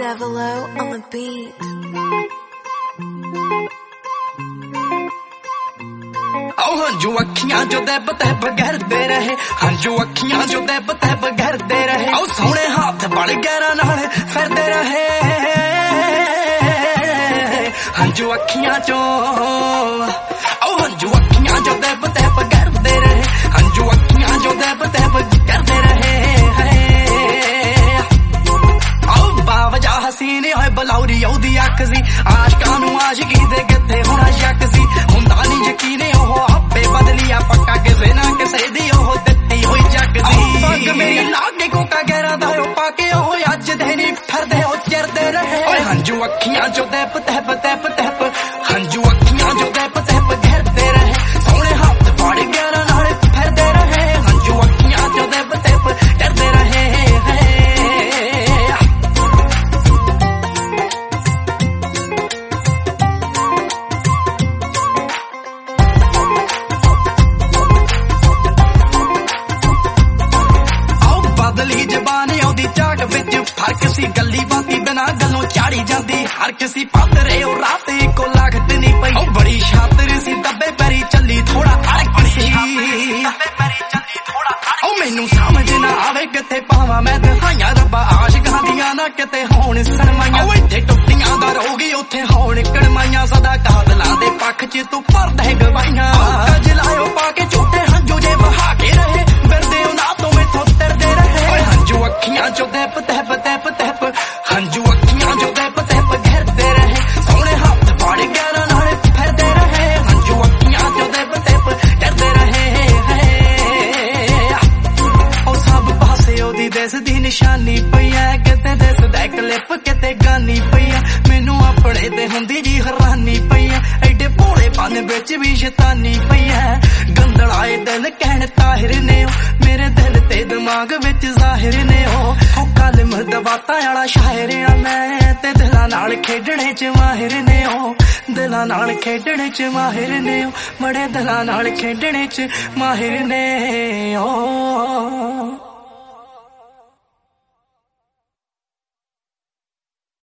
Devilo on the beat. हंजू अखियां जो दब तब करते रहे, हंजू अखियां जो दब तब करते रहे, सोने हाथ बड़ गैरा नाल फिरदे रहे। हंजू अखियां जो हंजू अखियां जो दब तब करते रहे, हंजू अखियां जो दब तब करते रहे। बावजा हसीने होए बलौरी ओदी अख सी, आशकां नूं आशिकी दे किथे होना शक सी। हुंदा नहीं यकीने ओह आपे बदलिया पक्का किसे ना किसे दी ओह दित्ती होई जग दी। पग मेरी लागे कोका गहरा दा ओ पाके ओह अज दे नहीं फिरदे ओ चिरदे रहे। ओए हंजू अखियां जो दब तब तब तब, हंजू अखियां जो दब तब करते रहे, सोने हाथ बड़ गहरा नाल फिरदे रहे। हंजू अखियां जो दब तब करते रहे। बदली जबानी ओदी झाग विच फर्क सी, गली बाती बिना गलों चाड़ी जाती हर किसी पातरे ओ रात को लागत नहीं पई। ओ बड़ी शातिर सी दबे पैरी चली थोड़ा अड़क सी, ओ मैनू समझ ना आवे किथे पावां मैं दहाइयां रब्बा आशिकां दियां ना किते होण शर्माइयां। ओ इत्थे टुट्टियां दा रोगी उत्थे होण कड़माइयां, सदा कादलां दे पक्ष च तू भरदे गवाइयां। जलायो पाके झूठे हंजू जे बहा के रहे, बिरदे ना तो मैथों तरदे रहे। हंजू अखियां जो दब तब तब तब, हंजू अखियां जो दब तब करते रहे, सोने हाथ बड़ गहरा नाल फिरदे रहे। हंजू अखियां जो दब तब करते रहे। ओ सब पासे ओदी दिस दी निशानी पई है, किते दिसदा क्लिप किते गानी पई है। मैनू अपने ते हुंदी जी हैरानी पई है, एडे भोलेपन विच भी शैतानी पई है। गंदलाए दिल कहण ताहिर ने मेरे दिल ते दिमाग विच जाहिर ने। ओ कलम दवातां आला शायर आ मैं, ते दिलां नाल खेडणे च माहिर ने। ओ दिलां नाल खेडणे च माहिर ने, बड़े दिलां नाल खेडणे च माहिर ने। ओ